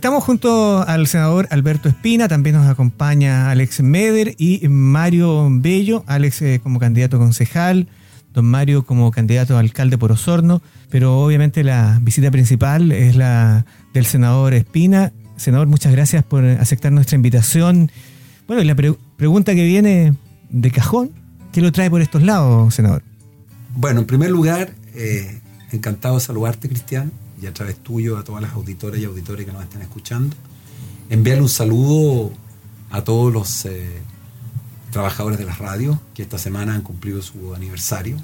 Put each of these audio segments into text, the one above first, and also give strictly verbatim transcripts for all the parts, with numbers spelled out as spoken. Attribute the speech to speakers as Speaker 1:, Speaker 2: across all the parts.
Speaker 1: Estamos junto al senador Alberto Espina, también nos acompaña Alex Meder y Mario Bello, Alex eh, como candidato a concejal, don Mario como candidato a alcalde por Osorno, pero obviamente la visita principal es la del senador Espina. Senador, muchas gracias por aceptar nuestra invitación. Bueno, y la pre- pregunta que viene de cajón, ¿qué lo trae por estos lados, senador?
Speaker 2: Bueno, en primer lugar, eh, encantado de saludarte, Cristian, y a través tuyo a todas las auditoras y auditores que nos estén escuchando. Enviarle un saludo a todos los eh, trabajadores de las radios que esta semana han cumplido su aniversario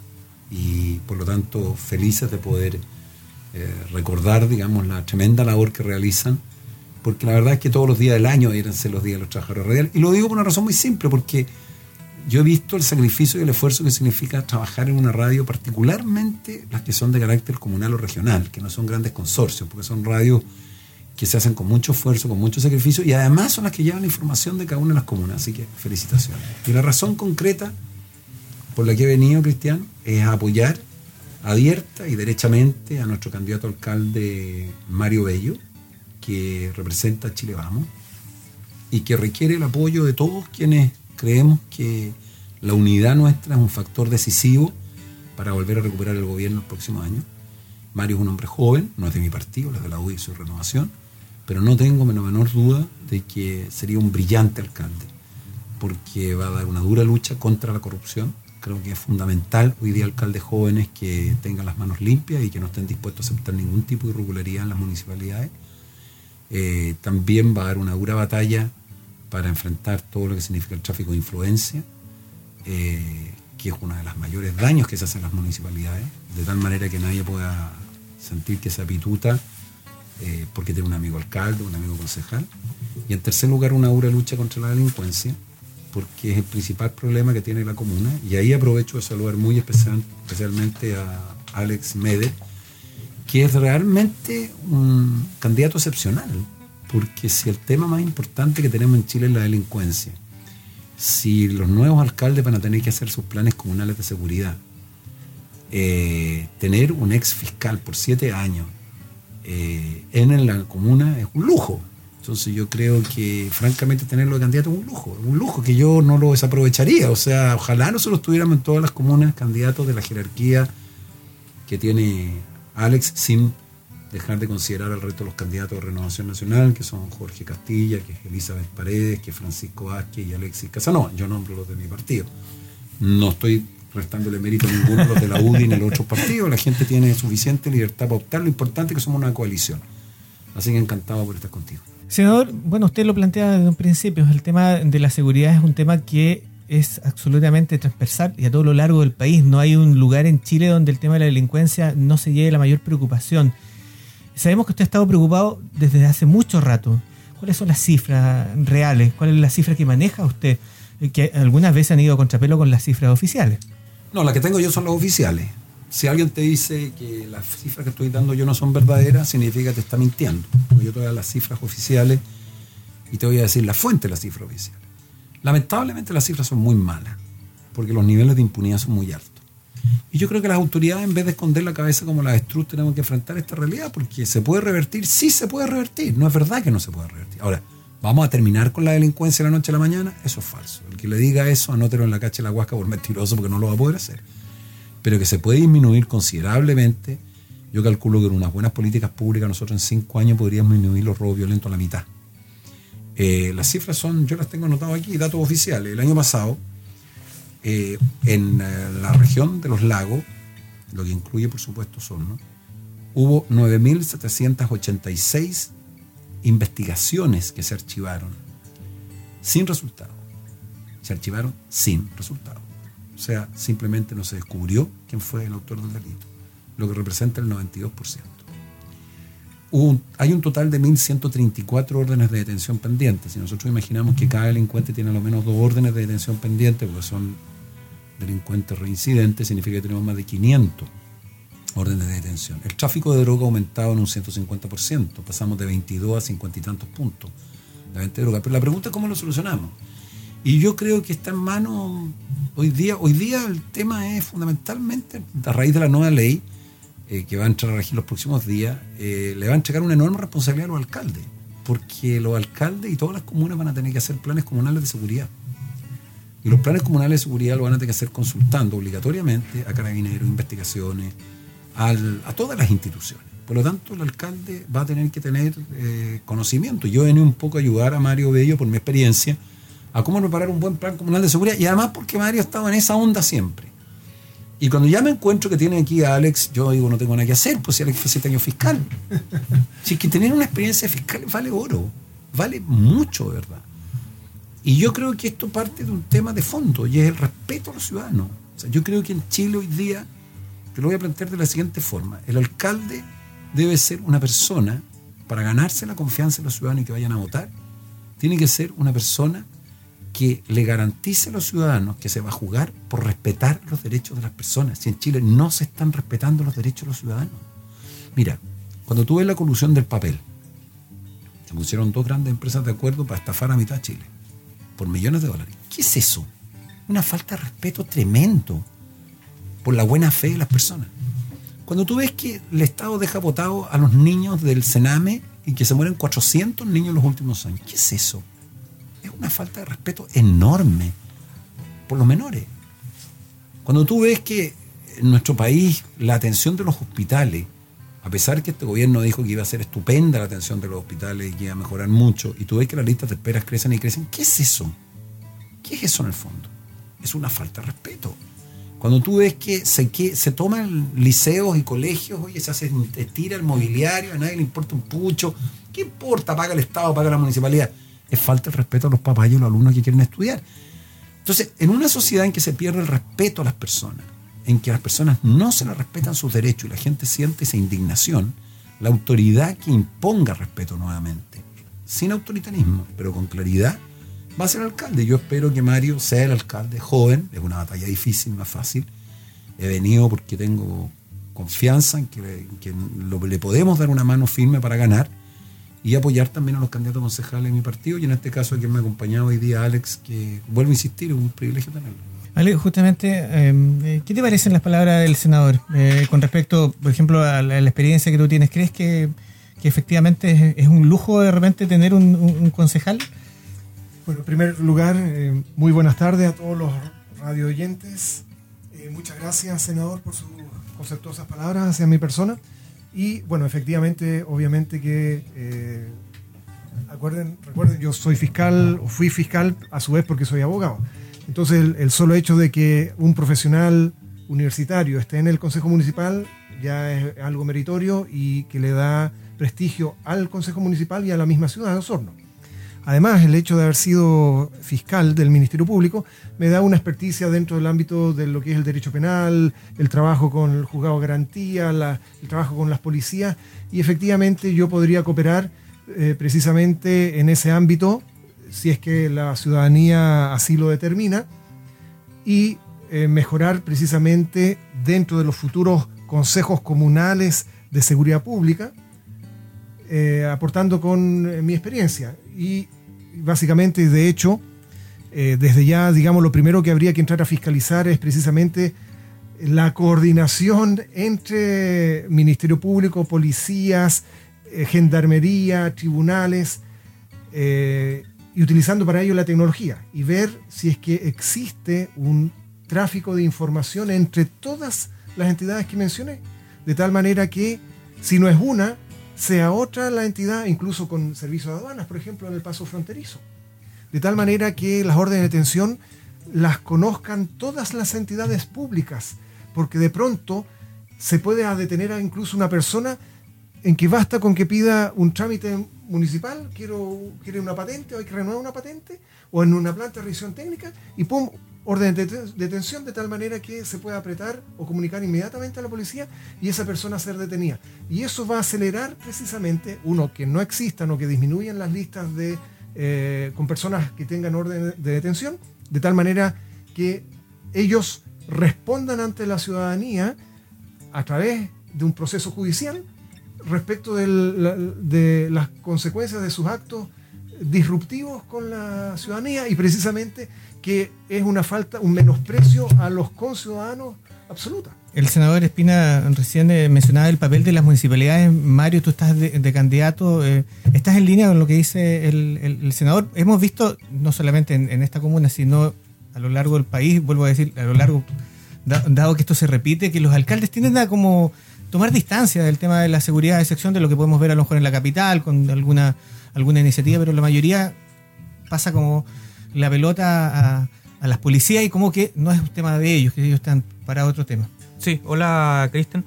Speaker 2: y por lo tanto felices de poder eh, recordar, digamos, la tremenda labor que realizan, porque la verdad es que todos los días del año deberían ser los días de los trabajadores radiales, y lo digo por una razón muy simple, porque yo he visto el sacrificio y el esfuerzo que significa trabajar en una radio, particularmente las que son de carácter comunal o regional, que no son grandes consorcios, porque son radios que se hacen con mucho esfuerzo, con mucho sacrificio, y además son las que llevan la información de cada una de las comunas, así que felicitaciones. Y la razón concreta por la que he venido, Cristian, es apoyar abierta y derechamente a nuestro candidato a alcalde Mario Bello, que representa a Chile Vamos, y que requiere el apoyo de todos quienes creemos que la unidad nuestra es un factor decisivo para volver a recuperar el gobierno el próximo año. Mario es un hombre joven, no es de mi partido, es de la U D I y su Renovación, pero no tengo la menor duda de que sería un brillante alcalde, porque va a dar una dura lucha contra la corrupción. Creo que es fundamental hoy día alcaldes jóvenes que tengan las manos limpias y que no estén dispuestos a aceptar ningún tipo de irregularidad en las municipalidades. Eh, también va a dar una dura batalla para enfrentar todo lo que significa el tráfico de influencia, eh, que es uno de los mayores daños que se hacen en las municipalidades, de tal manera que nadie pueda sentir que se apituta eh, porque tiene un amigo alcalde, un amigo concejal. Y en tercer lugar, una dura lucha contra la delincuencia, porque es el principal problema que tiene la comuna. Y ahí aprovecho de saludar muy especial, especialmente a Alex Meder, que es realmente un candidato excepcional, porque si el tema más importante que tenemos en Chile es la delincuencia, si los nuevos alcaldes van a tener que hacer sus planes comunales de seguridad, eh, tener un ex fiscal por siete años eh, en la comuna es un lujo. Entonces yo creo que francamente tenerlo de candidato es un lujo, un lujo que yo no lo desaprovecharía. O sea, ojalá nosotros tuviéramos en todas las comunas candidatos de la jerarquía que tiene Alex, sin dejar de considerar al resto de los candidatos de Renovación Nacional, que son Jorge Castilla, que es Elizabeth Paredes, que es Francisco Vázquez y Alexis Casanova. Yo nombro los de mi partido. No estoy restándole mérito a ninguno de los de la U D I ni a los otros partidos. La gente tiene suficiente libertad para optar. Lo importante es que somos una coalición. Así que encantado por estar contigo.
Speaker 1: Senador, bueno, usted lo plantea desde un principio. El tema de la seguridad es un tema que es absolutamente transversal y a todo lo largo del país. No hay un lugar en Chile donde el tema de la delincuencia no se lleve la mayor preocupación. Sabemos que usted ha estado preocupado desde hace mucho rato. ¿Cuáles son las cifras reales? ¿Cuál es la cifra que maneja usted? Que algunas veces han ido a contrapelo con las cifras oficiales.
Speaker 2: No, las que tengo yo son las oficiales. Si alguien te dice que las cifras que estoy dando yo no son verdaderas, significa que te está mintiendo. Porque yo te voy a dar las cifras oficiales y te voy a decir la fuente de las cifras oficiales. Lamentablemente las cifras son muy malas, porque los niveles de impunidad son muy altos. Y yo creo que las autoridades, en vez de esconder la cabeza como la avestruz, tenemos que enfrentar esta realidad, porque se puede revertir, sí se puede revertir, no es verdad que no se pueda revertir. Ahora, ¿vamos a terminar con la delincuencia de la noche a la mañana? Eso es falso. El que le diga eso, anótelo en la cacha de la huasca por mentiroso, porque no lo va a poder hacer. Pero que se puede disminuir considerablemente. Yo calculo que con unas buenas políticas públicas nosotros en cinco años podríamos disminuir los robos violentos a la mitad. Eh, las cifras son, yo las tengo anotadas aquí, datos oficiales. El año pasado, eh, en eh, la región de los lagos, lo que incluye por supuesto Osorno, hubo nueve mil setecientas ochenta y seis investigaciones que se archivaron sin resultado. Se archivaron sin resultado. O sea, simplemente no se descubrió quién fue el autor del delito, lo que representa el noventa y dos por ciento. Un, hay un total de mil ciento treinta y cuatro órdenes de detención pendientes. Si nosotros imaginamos que cada delincuente tiene a lo menos dos órdenes de detención pendientes, porque son delincuentes reincidentes, significa que tenemos más de quinientos órdenes de detención. El tráfico de droga ha aumentado en un ciento cincuenta por ciento. Pasamos de veintidós a cincuenta y tantos puntos la venta de droga. Pero la pregunta es cómo lo solucionamos. Y yo creo que está en manos hoy día. Hoy día el tema es fundamentalmente, a raíz de la nueva ley, eh, que va a entrar a regir los próximos días, eh, le va a entregar una enorme responsabilidad a los alcaldes. porque los alcaldes y todas las comunas van a tener que hacer planes comunales de seguridad. Y los planes comunales de seguridad lo van a tener que hacer consultando obligatoriamente a Carabineros, investigaciones, al, a todas las instituciones. Por lo tanto, el alcalde va a tener que tener eh, conocimiento. Yo he venido un poco a ayudar a Mario Bello, por mi experiencia, a cómo preparar un buen plan comunal de seguridad, y además porque Mario estaba en esa onda siempre. Y cuando ya me encuentro que tiene aquí a Alex, yo digo, no tengo nada que hacer, pues si Alex fue siete años fiscal. Si es que tener una experiencia fiscal vale oro, vale mucho, de verdad. Y yo creo que esto parte de un tema de fondo, y es el respeto a los ciudadanos. O sea, yo creo que en Chile hoy día, te lo voy a plantear de la siguiente forma: el alcalde debe ser una persona, para ganarse la confianza de los ciudadanos y que vayan a votar, tiene que ser una persona que le garantice a los ciudadanos que se va a jugar por respetar los derechos de las personas. Si en Chile no se están respetando los derechos de los ciudadanos. Mira, cuando tú ves la colusión del papel, se pusieron dos grandes empresas de acuerdo para estafar a mitad de Chile por millones de dólares. ¿Qué es eso? Una falta de respeto tremendo por la buena fe de las personas. Cuando tú ves que el Estado deja votados a los niños del Sename y que se mueren cuatrocientos niños en los últimos años, ¿qué es eso? Es una falta de respeto enorme por los menores. Cuando tú ves que en nuestro país la atención de los hospitales, a pesar que este gobierno dijo que iba a ser estupenda la atención de los hospitales y que iba a mejorar mucho, y tú ves que las listas de esperas crecen y crecen, ¿qué es eso? ¿Qué es eso en el fondo? Es una falta de respeto. Cuando tú ves que se, que se toman liceos y colegios, oye, se hace, tira el mobiliario, a nadie le importa un pucho, ¿qué importa? Paga el Estado, paga la municipalidad. Es falta de respeto a los papás y a los alumnos que quieren estudiar. Entonces, en una sociedad en que se pierde el respeto a las personas, en que a las personas no se les respetan sus derechos y la gente siente esa indignación, la autoridad que imponga respeto nuevamente, sin autoritarismo, pero con claridad, va a ser alcalde. Yo espero que Mario sea el alcalde joven. Es una batalla difícil, no es fácil. He venido porque tengo confianza en que, en que lo, le podemos dar una mano firme para ganar y apoyar también a los candidatos concejales de mi partido, y en este caso a quien me ha acompañado hoy día, Alex, que vuelvo a insistir, es un privilegio tenerlo.
Speaker 1: Alex, justamente, eh, ¿qué te parecen las palabras del senador eh, con respecto, por ejemplo, a la, a la experiencia que tú tienes? ¿Crees que, que efectivamente es, es un lujo de repente tener un, un, un concejal?
Speaker 3: Bueno, en primer lugar, eh, muy buenas tardes a todos los radio oyentes. Eh, muchas gracias, senador, por sus conceptuosas palabras hacia mi persona. Y bueno, efectivamente, obviamente que, eh, acuerden, recuerden, yo soy fiscal, o fui fiscal a su vez porque soy abogado. Entonces, el, el solo hecho de que un profesional universitario esté en el Consejo Municipal ya es algo meritorio y que le da prestigio al Consejo Municipal y a la misma ciudad de Osorno. Además, el hecho de haber sido fiscal del Ministerio Público me da una experticia dentro del ámbito de lo que es el derecho penal, el trabajo con el juzgado de garantía, la, el trabajo con las policías, y efectivamente yo podría cooperar eh, precisamente en ese ámbito, si es que la ciudadanía así lo determina, y eh, mejorar precisamente dentro de los futuros consejos comunales de seguridad pública, eh, aportando con eh, mi experiencia. Y básicamente, de hecho, eh, desde ya, digamos, lo primero que habría que entrar a fiscalizar es precisamente la coordinación entre Ministerio Público, policías, eh, gendarmería, tribunales, eh, y utilizando para ello la tecnología, y ver si es que existe un tráfico de información entre todas las entidades que mencioné, de tal manera que, si no es una, sea otra la entidad, incluso con servicios de aduanas, por ejemplo, en el paso fronterizo. De tal manera que las órdenes de detención las conozcan todas las entidades públicas, porque de pronto se puede detener a incluso una persona en que basta con que pida un trámite municipal, quiero, quiere una patente, o hay que renovar una patente, o en una planta de revisión técnica, y pum, orden de detención, de tal manera que se pueda apretar o comunicar inmediatamente a la policía y esa persona ser detenida. Y eso va a acelerar precisamente, uno, que no existan o que disminuyan las listas de eh, con personas que tengan orden de detención, de tal manera que ellos respondan ante la ciudadanía a través de un proceso judicial respecto del, de las consecuencias de sus actos disruptivos con la ciudadanía, y precisamente que es una falta, un menosprecio a los conciudadanos absoluta.
Speaker 1: El senador Espina recién eh, mencionaba el papel de las municipalidades. Mario, tú estás de, de candidato, eh, ¿estás en línea con lo que dice el, el, el senador? Hemos visto, no solamente en, en esta comuna, sino a lo largo del país, vuelvo a decir, a lo largo, da, dado que esto se repite, que los alcaldes tienden a como tomar distancia del tema de la seguridad, a excepción de lo que podemos ver a lo mejor en la capital, con alguna, alguna iniciativa, pero la mayoría pasa como la pelota a, a las policías y como que no es un tema de ellos, que ellos están para otro tema.
Speaker 4: Sí, hola Cristian.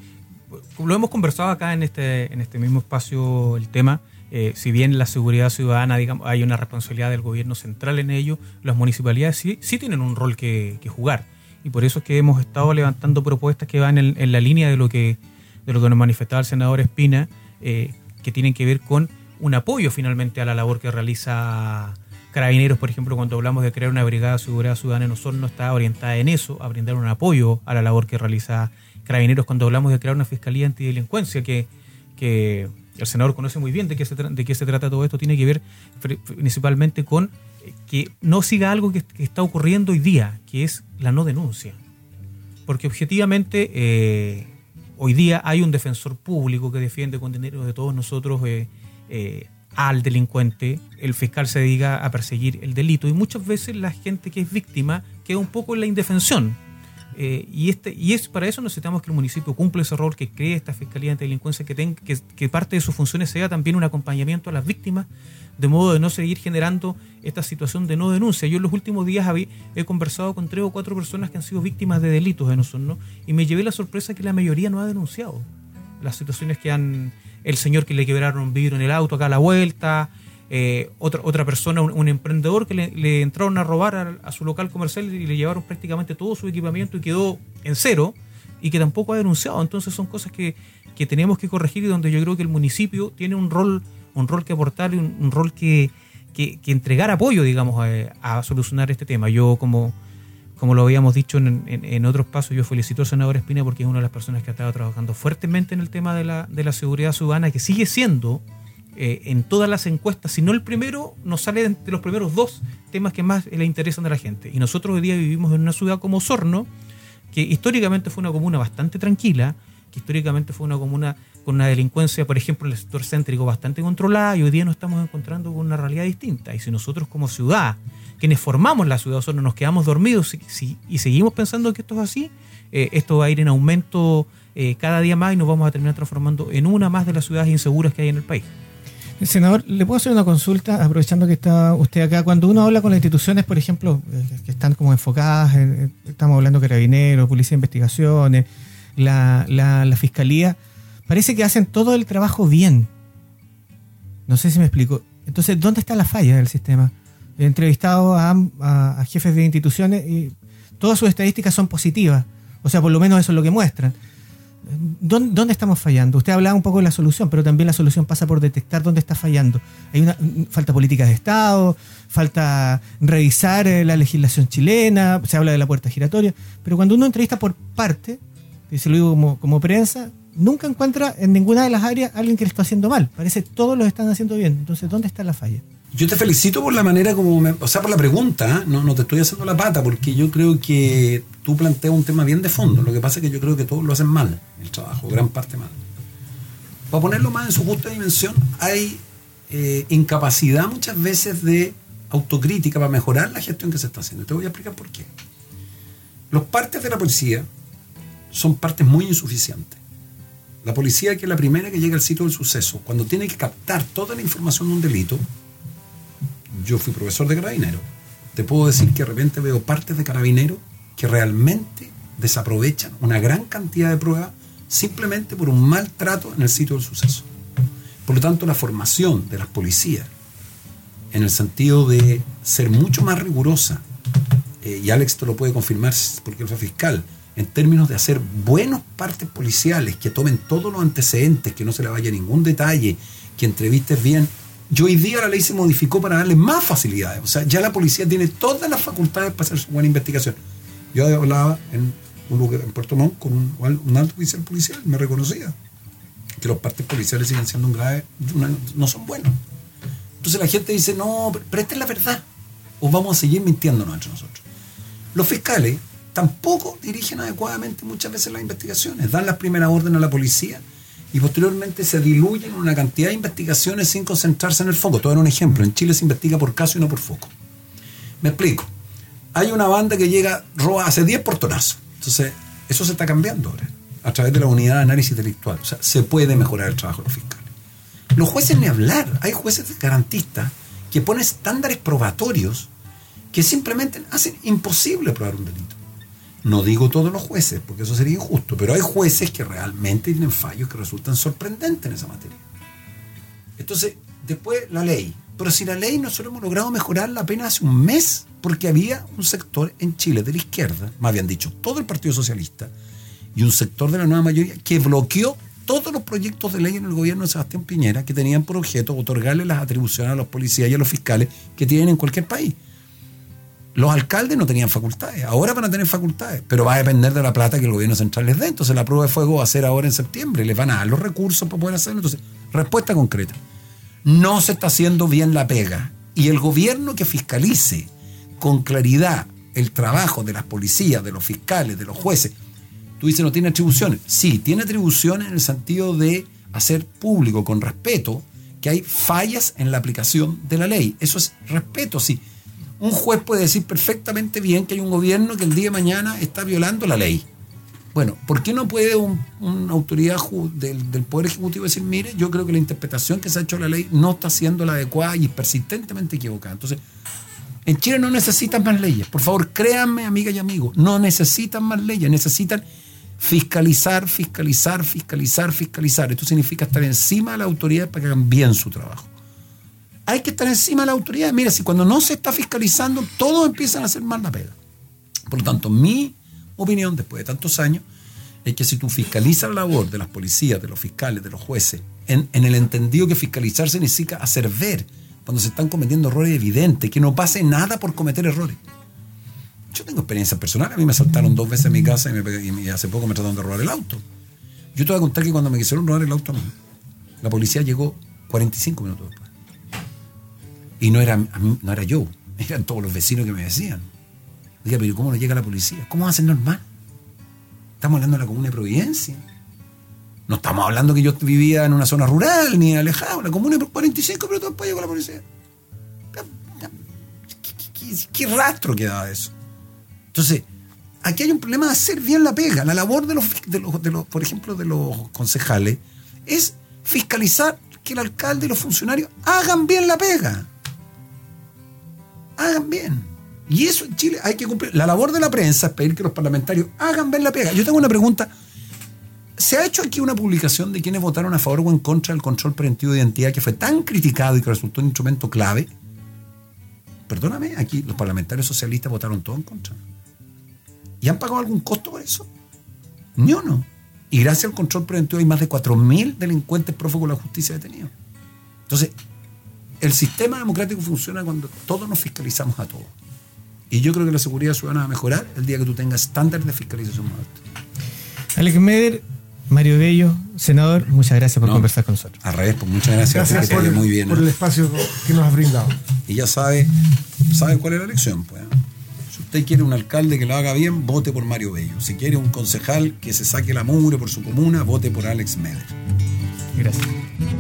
Speaker 4: Lo hemos conversado acá en este, en este mismo espacio el tema. Eh, si bien la seguridad ciudadana, digamos, hay una responsabilidad del gobierno central en ello, las municipalidades sí, sí tienen un rol que, que jugar. Y por eso es que hemos estado levantando propuestas que van en, en la línea de lo que de lo que nos manifestaba el senador Espina, eh, que tienen que ver con un apoyo finalmente a la labor que realiza Carabineros. Por ejemplo, cuando hablamos de crear una brigada de seguridad ciudadana en Osorno, está orientada en eso, a brindar un apoyo a la labor que realiza Carabineros. Cuando hablamos de crear una fiscalía antidelincuencia, que, que el senador conoce muy bien de qué se, tra- de qué se trata todo esto, tiene que ver principalmente con que no siga algo que, que está ocurriendo hoy día, que es la no denuncia. Porque objetivamente eh, hoy día hay un defensor público que defiende con dinero de todos nosotros eh, eh, al delincuente. El fiscal se dedica a perseguir el delito y muchas veces la gente que es víctima queda un poco en la indefensión. Eh, y este y es para eso necesitamos que el municipio cumpla ese rol, que cree esta fiscalía antidelincuencia, que, tenga, que, que parte de sus funciones sea también un acompañamiento a las víctimas, de modo de no seguir generando esta situación de no denuncia. Yo en los últimos días habí, he conversado con tres o cuatro personas que han sido víctimas de delitos en Osorno y me llevé la sorpresa que la mayoría no ha denunciado las situaciones que han, el señor que le quebraron un vidrio en el auto acá a la vuelta, eh, otra otra persona, un, un emprendedor que le, le entraron a robar a, a su local comercial y le llevaron prácticamente todo su equipamiento y quedó en cero y que tampoco ha denunciado. Entonces son cosas que, que tenemos que corregir y donde yo creo que el municipio tiene un rol un rol que aportar y un, un rol que, que, que entregar apoyo, digamos, a, a solucionar este tema. Yo, como, como lo habíamos dicho en, en, en otros pasos, yo felicito al senador Espina porque es una de las personas que ha estado trabajando fuertemente en el tema de la, de la seguridad ciudadana, que sigue siendo eh, en todas las encuestas, si no el primero, nos sale de los primeros dos temas que más le interesan a la gente. Y nosotros hoy día vivimos en una ciudad como Osorno, que históricamente fue una comuna bastante tranquila, que históricamente fue una comuna con una delincuencia, por ejemplo, en el sector céntrico bastante controlada, y hoy día nos estamos encontrando con una realidad distinta. Y si nosotros como ciudad, quienes formamos la ciudad de Osorno, nos quedamos dormidos si, si, y seguimos pensando que esto es así, eh, esto va a ir en aumento eh, cada día más y nos vamos a terminar transformando en una más de las ciudades inseguras que hay en el país.
Speaker 1: Senador, ¿le puedo hacer una consulta, aprovechando que está usted acá? Cuando uno habla con las instituciones, por ejemplo, eh, que están como enfocadas, en, estamos hablando de Carabineros, Policía de Investigaciones, la, la, la Fiscalía, parece que hacen todo el trabajo bien. No sé si me explico. Entonces, ¿dónde está la falla del sistema? He entrevistado a, a, a jefes de instituciones y todas sus estadísticas son positivas. O sea, por lo menos eso es lo que muestran. ¿Dónde, ¿Dónde estamos fallando? Usted hablaba un poco de la solución, pero también la solución pasa por detectar dónde está fallando. Hay una falta política de Estado, falta revisar eh, la legislación chilena, se habla de la puerta giratoria, pero cuando uno entrevista por parte, y se lo digo como, como prensa, nunca encuentra en ninguna de las áreas a alguien que le está haciendo mal. Parece que todos lo están haciendo bien. Entonces, ¿dónde está la falla?
Speaker 2: Yo te felicito por la manera como, me, o sea, por la pregunta, ¿eh? no, no te estoy haciendo la pata, porque yo creo que tú planteas un tema bien de fondo. Lo que pasa es que yo creo que todos lo hacen mal, el trabajo, gran parte mal. Para ponerlo más en su justa dimensión, hay eh, incapacidad muchas veces de autocrítica para mejorar la gestión que se está haciendo. Te voy a explicar por qué. Los partes de la policía son partes muy insuficientes. La policía, que es la primera que llega al sitio del suceso, cuando tiene que captar toda la información de un delito. Yo fui profesor de Carabineros. Te puedo decir que de repente veo partes de Carabineros que realmente desaprovechan una gran cantidad de pruebas simplemente por un mal trato en el sitio del suceso. Por lo tanto, la formación de las policías, en el sentido de ser mucho más rigurosa, eh, y Alex te lo puede confirmar porque él fue fiscal, en términos de hacer buenos partes policiales, que tomen todos los antecedentes, que no se le vaya ningún detalle, que entrevistes bien. Yo hoy día la ley se modificó para darle más facilidades. O sea, ya la policía tiene todas las facultades para hacer su buena investigación. Yo hablaba en un lugar en Puerto Montt con un, un alto oficial policial, me reconocía que los partes policiales siguen siendo un grave, una, no son buenos. Entonces la gente dice, no, pero esta es la verdad, o vamos a seguir mintiéndonos entre nosotros. Los fiscales tampoco dirigen adecuadamente muchas veces las investigaciones. Dan las primeras órdenes a la policía y posteriormente se diluyen en una cantidad de investigaciones sin concentrarse en el foco. Te voy a dar un ejemplo. En Chile se investiga por caso y no por foco. Me explico. Hay una banda que llega, roba, hace diez portonazos. Entonces, eso se está cambiando ahora, a través de la unidad de análisis delictual. O sea, se puede mejorar el trabajo de los fiscales. Los jueces ni hablar. Hay jueces garantistas que ponen estándares probatorios que simplemente hacen imposible probar un delito. No digo todos los jueces, porque eso sería injusto, pero hay jueces que realmente tienen fallos que resultan sorprendentes en esa materia. Entonces, después la ley. Pero si la ley nosotros hemos logrado mejorarla apenas hace un mes, porque había un sector en Chile de la izquierda, más habían dicho todo el Partido Socialista, y un sector de la nueva mayoría que bloqueó todos los proyectos de ley en el gobierno de Sebastián Piñera que tenían por objeto otorgarle las atribuciones a los policías y a los fiscales que tienen en cualquier país. Los alcaldes no tenían facultades, ahora van a tener facultades, pero va a depender de la plata que el gobierno central les dé. Entonces la prueba de fuego va a ser ahora en septiembre, les van a dar los recursos para poder hacerlo. Entonces, respuesta concreta: no se está haciendo bien la pega, y el gobierno que fiscalice con claridad el trabajo de las policías, de los fiscales, de los jueces. Tú dices, no tiene atribuciones. Sí, tiene atribuciones en el sentido de hacer público, con respeto, que hay fallas en la aplicación de la ley. Eso es respeto, sí. Un juez puede decir perfectamente bien que hay un gobierno que el día de mañana está violando la ley. Bueno, ¿por qué no puede un, una autoridad ju- del, del Poder Ejecutivo decir, mire, yo creo que la interpretación que se ha hecho de la ley no está siendo la adecuada y es persistentemente equivocada? Entonces, en Chile no necesitan más leyes. Por favor, créanme, amigas y amigos, no necesitan más leyes, necesitan fiscalizar, fiscalizar, fiscalizar, fiscalizar. Esto significa estar encima de la autoridad para que hagan bien su trabajo. Hay que estar encima de la autoridad. Mira, si cuando no se está fiscalizando, todos empiezan a hacer mal la pega. Por lo tanto, mi opinión, después de tantos años, es que si tú fiscalizas la labor de las policías, de los fiscales, de los jueces, en, en el entendido que fiscalizar significa hacer ver cuando se están cometiendo errores evidentes, que no pase nada por cometer errores. Yo tengo experiencias personales. A mí me asaltaron dos veces en mi casa y, me, y hace poco me trataron de robar el auto. Yo te voy a contar que cuando me quisieron robar el auto a mí, la policía llegó cuarenta y cinco minutos después. Y no era, a mí, no era yo, eran todos los vecinos que me decían. Oiga, pero ¿cómo no llega la policía? ¿Cómo va a ser normal? Estamos hablando de la comuna de Providencia. No estamos hablando que yo vivía en una zona rural ni alejado. La comuna de cuarenta y cinco minutos después llegó la policía. ¿Qué, qué, qué, qué rastro quedaba de eso? Entonces, aquí hay un problema de hacer bien la pega. La labor de los, de los, de los, por ejemplo, de los concejales es fiscalizar que el alcalde y los funcionarios hagan bien la pega. Hagan bien. Y eso en Chile hay que cumplir. La labor de la prensa es pedir que los parlamentarios hagan bien la pega. Yo tengo una pregunta. ¿Se ha hecho aquí una publicación de quienes votaron a favor o en contra del control preventivo de identidad que fue tan criticado y que resultó un instrumento clave? Perdóname, aquí los parlamentarios socialistas votaron todo en contra. ¿Y han pagado algún costo por eso? Ni uno. Y gracias al control preventivo hay más de cuatro mil delincuentes prófugos de la justicia detenidos. Entonces, el sistema democrático funciona cuando todos nos fiscalizamos a todos. Y yo creo que la seguridad ciudadana va a mejorar el día que tú tengas estándares de fiscalización más altos.
Speaker 1: Alex Meder, Mario Bello, senador, muchas gracias por
Speaker 2: no,
Speaker 1: conversar con nosotros.
Speaker 2: Al revés, pues muchas gracias.
Speaker 3: Gracias por,
Speaker 2: muy bien,
Speaker 3: por
Speaker 2: ¿no?
Speaker 3: el espacio que nos has brindado.
Speaker 2: Y ya sabe, sabe cuál es la elección, pues. Si usted quiere un alcalde que lo haga bien, vote por Mario Bello. Si quiere un concejal que se saque la mugre por su comuna, vote por Alex Meder.
Speaker 1: Gracias.